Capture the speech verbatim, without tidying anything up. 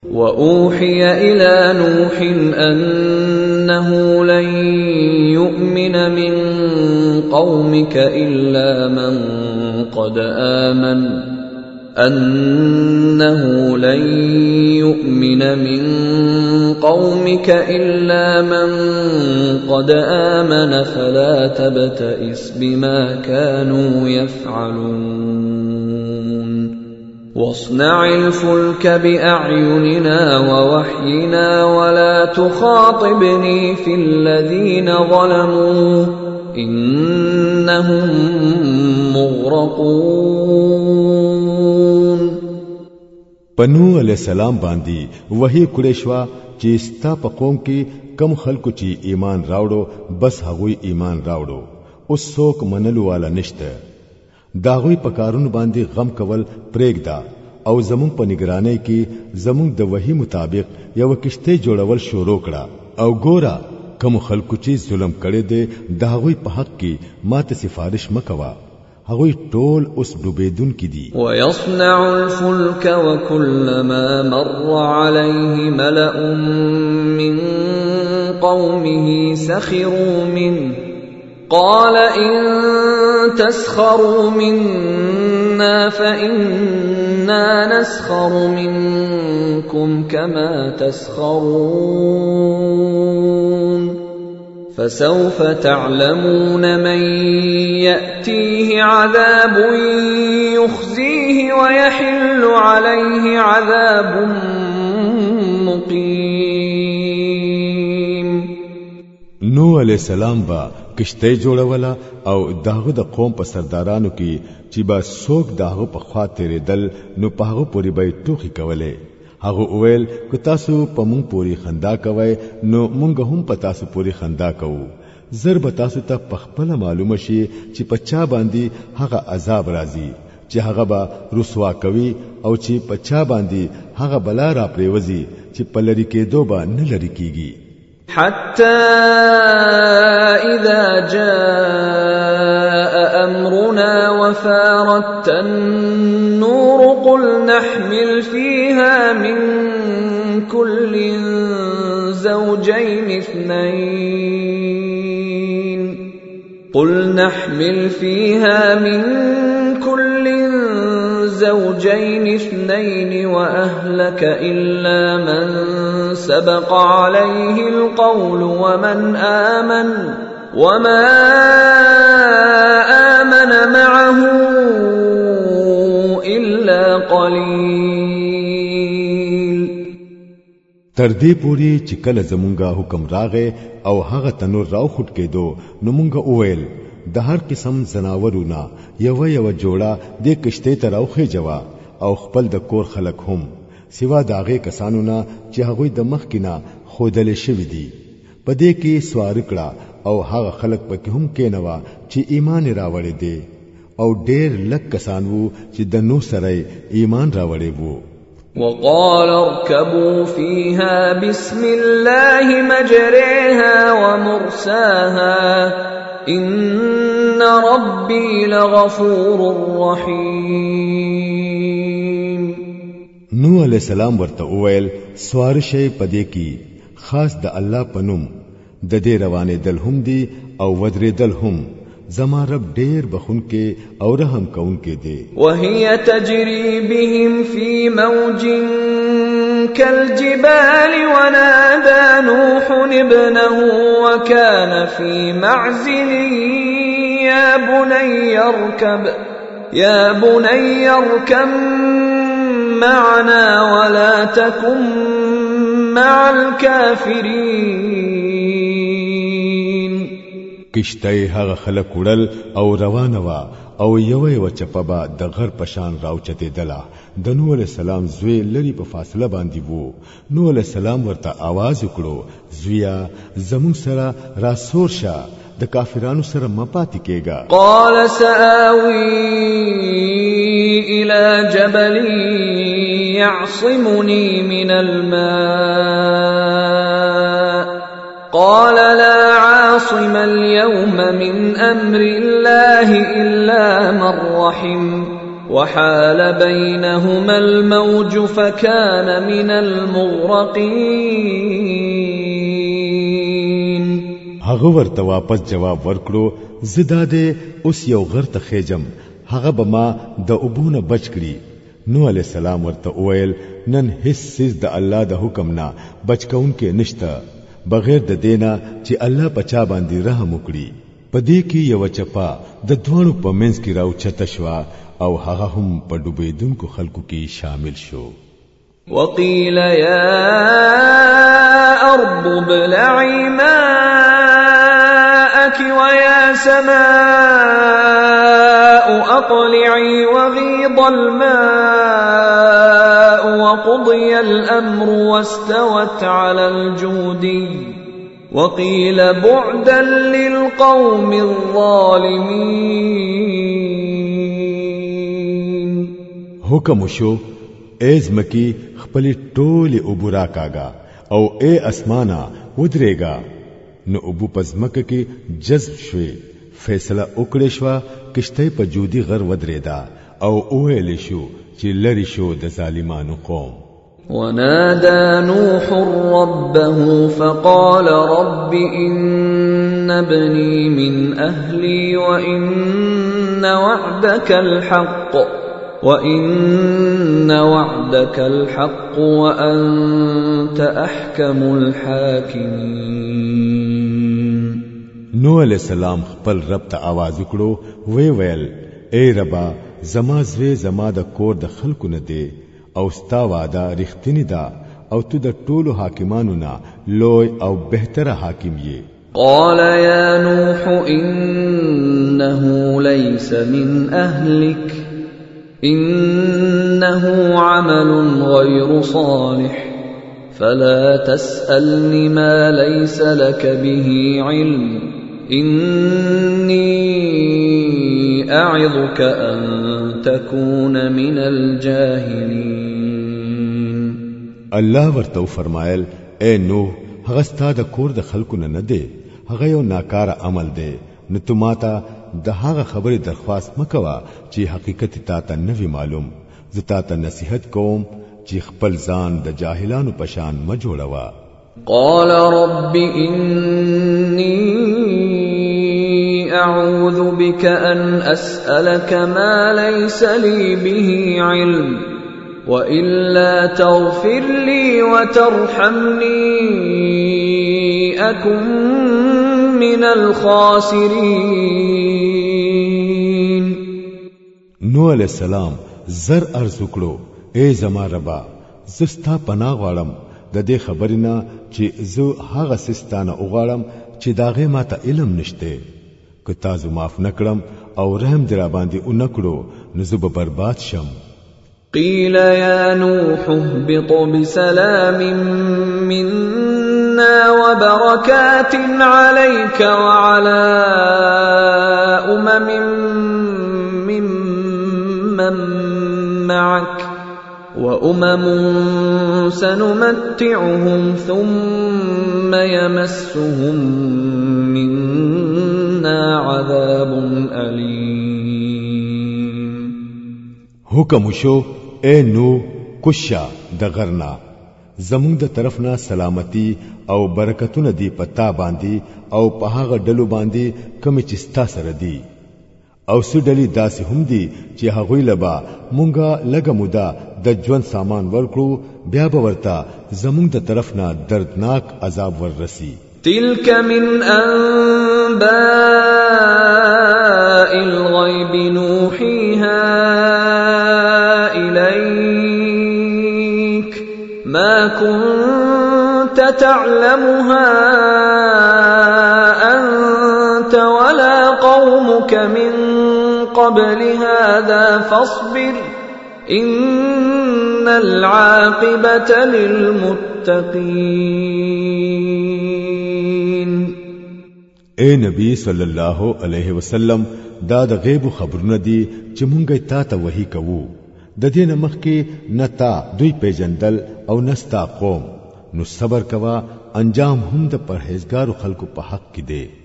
وأوحي إلى نوح أنه لن يؤمن من قومك إلا من قد آمن أنه لن يؤمن من قومك إلا من قد آمن فلا تبتئس بما كانوا يفعلون واصنع الفلك بأعيننا ووحينا ولا تخاطبني في الذين ظلموا إنهم مغرقون. پنو علیہ السلام باندې وحی کړی شو چې ستا په قوم کې کم خلکو چې ایمان راوړو بس هغوی ایمان راوړو اوس څوک منلو والا نشته. داغوی په کارونو باندې غم کول پرېږدا او زمون په نگرانی کې زمون د وحی مطابق یو کشته جوړول شروع کړه او ګورا کوم خلکو چې ظلم کړي دي داغوی په حق کې ماته سفارش مکوا هغوی ټول اوس ډوبېدون کې دي. ويصنع الفلك وكلما مر عليه ملأ من قومه سخروا منه قال إن تسخروا منا فإنا نسخر منكم كما تسخرون فسوف تعلمون من يأتيه عذاب يخزيه ويحل عليه عذاب مقيم. نو علیہ السلام با کشته جوړولا او داغه د قوم په سردارانو کې چې با څوک داغه په خاطر دل نو پاغه پوری به ټوخي کوله. هغه اویل که تاسو په مونږ پوری خندا کوي نو مونږ هم په تاسو پوری خندا کوو. زر به تاسو ته په خپل معلومه شي چې په چا باندې هغه عذاب راځي چې هغه به رسوا کوي او چې په چا باندې هغه بلا را پریوزي چې په لری کېدو به نه لری کیږي. حتى إذا جاء أمرنا وفارت النور قل نحمل فيها من كل زوجين اثنين قل نحمل فيها من كل زوجين اثنين وأهلك إلا من سبق عليه القول ومن آمن وما آمن معه إلا قليل. تر دې پوری چې کله زمونږه حکم راغې او هغه تنور راو خټ کېدو نو مونږه اویل د هر قسم زناورونه یو یو جوړه د کشته ته راوخې جوا او خپل د کور خلک هم سوا داغه کسانو نه چې هغه د مخ کینا خودل شوی دي پدې کې سوار کړه او هغه خلک پکې هم کېنوا چې ایمان راوړې دي او ډېر لک کسان وو چې د نو سره ایمان راوړې وو. وقال اركبوا فيها بسم الله مجريها ومرساها إن ربي لغفور رحيم. نو علیہ السلام ورته وویل سوار شي پدې کې خاص د الله پنوم د دې روانې دل هم دي او ودرې دل هم زما رب ډېر بخون کې او رحم کون کې دي. وهي تجري بهم في موج كالجبال ونادى نوح ابنه وكان في معزل يا بني اركب يا بني اركب معنا ولا تكن مع الكافرين. کشته هغه خلک وړل او روانه وا او یو یو چپبا د غر پشان راوچته دلا. د نوح علیہ السلام زوی لري په فاصله باندې وو. نوح علیہ السلام ورته आवाज وکړو زویا زمون سره راسور شه د کافرانو سره مپاتې کېګا. قال سآوي إلى جبل يعصمني من الماء قال لا عاصم اليوم من أمر الله إلا من رحم وحال بينهما الموج فكان من المغرقين. هغه ورته واپس جواب ورکړو زداده اوس یو غر ته خېجم هغه به ما د ابونه بچ کړي. نو علی السلام ورته وویل نن هیڅ سیز د الله د حکم نه بچ کون کې نشته بغیر د دینا چې الله پچا باندې رحم وکړي. پدې کې یو چپا د دوړو په منځ کې راو چته شو او هغه هم په ډوبېدونکو خلکو کې شامل شو. وقيل يا أرض ابلعي ماءك ويا سماء أقلعي وغيض الماء وقضي الأمر واستوت على الجودي وقيل بعدا للقوم الظالمين. حکم شو ایز مکی خپل ټوله ابورا کاغا او اے اسمانا ودرېګا. نو ابو پزمک کې جذب شوي فیصله وکړې شو کشته په جودي غر ودرېدا او اوهل شو چې لری شو د ظالمانو قوم. ونادى نوح ربه فقال رب إن ابني من أهلي وإن وعدك الحق وَإِنَّ وَعْدَكَ الْحَقُّ وَأَنْتَ أَحْكَمُ الْحَاكِمِينَ. نو علیہ السلام خپل رب ته आवाज وکړو وی ویل اے ربا زما زوی زما د کور د خلکو نه دی او ستا وعده رښتینی ده او تو د ټولو حاکمانو نه لوی او بهتره حاکم یې. قال يا نوح إنه ليس من أهلك إنه عمل غير صالح فلا تسألني ما ليس لك به علم إني أعظك أن تكون من الجاهلين. الله ورته فرمایل اے نوح هغه ستا د کور د خلکو نه نه دی هغه یو ناکاره عمل دی نو تو ماته د هغه خبرې درخواست مکوا چې حقیقت تا ته نوی معلوم. زتا ته نصیحت کوم چې خپل ځان د جاهلانو پشان م جوړوا. قال رب إني أعوذ بك أن أسألك ما ليس لي به علم وإلا تغفر لي وترحمني أكن من الخاسرين. نو علیہ السلام زر ارز وکړو اے زما ربا زستا پناه غواړم د دې خبرینا چې زه هغه سستانه وغواړم چې داغه ماته علم نشته که تاسو معاف نکړم او رحم درا باندې اونکړو نو زه به برباد شم. قيل يا نوح اهبط بسلام منا وبركات عليك وعلى أمم ممن معك وأمم سنمتعهم ثم يمسهم منا عذاب أليم. حکم شو اے نو کوشا د غرنا زمونږ د طرفنا سلامتی او برکتونه دی پتا باندې او په هغه ډلو باندې کوم چې ستا سره دی او سډلی داسې هم دي چې هغوی لبا مونږه لګه مودا د ژوند سامان ورکړو بیا به ورته زمونږ د طرفنا دردناک عذاب وررسي. تلك من أنباء الغيب نوحيها إليك ما كنت تعلمها أنت ولا قومك من قبل هذا فاصبر إن العاقبة للمتقين. اے نبی صلی الله علیه وسلم دا د غیب خبرونه دي چې مونږه تا ته وحی کوو د دې نمخ کې نتا دوی پیجندل او نستا قوم نو صبر کوا انجام هم د پرهیزګارو خلکو په حق کې دی.